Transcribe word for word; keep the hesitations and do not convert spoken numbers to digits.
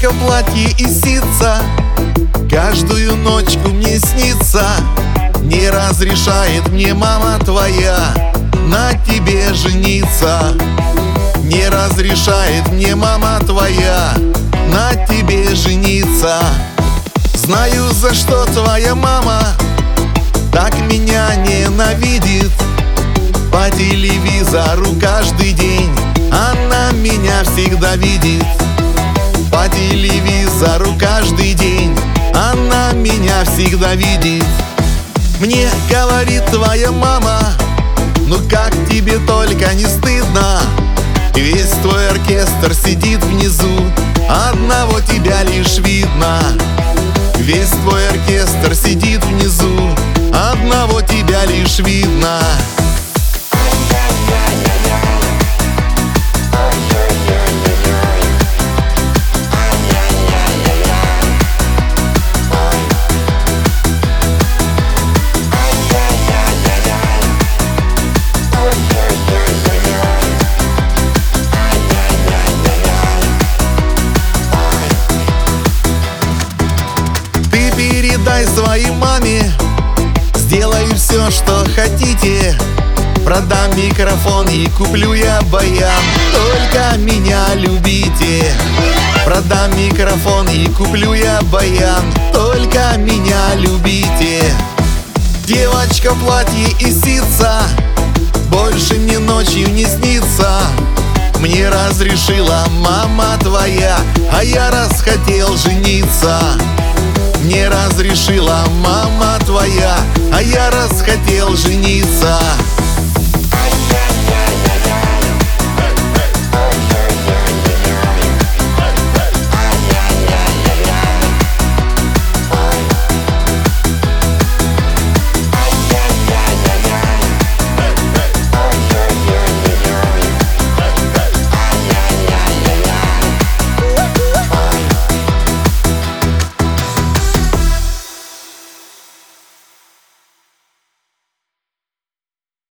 Девочка в платье и ситца каждую ночку мне снится. Не разрешает мне мама твоя на тебе жениться. Не разрешает мне мама твоя на тебе жениться. Знаю, за что твоя мама так меня ненавидит. По телевизору каждый день она меня всегда видит. По телевизору каждый день она меня всегда видит. Мне говорит твоя мама: ну как тебе только не стыдно? Весь твой оркестр сидит внизу, одного тебя лишь видно. Весь твой оркестр сидит внизу, одного тебя лишь видно. Дай своей маме, сделаю все, что хотите. Продам микрофон и куплю я баян, только меня любите. Продам микрофон и куплю я баян, только меня любите. Девочка в платье и ситца больше мне ночью не снится. Мне разрешила мама твоя, а я расхотел жениться. Не разрешила мама твоя, а я расхотел жениться.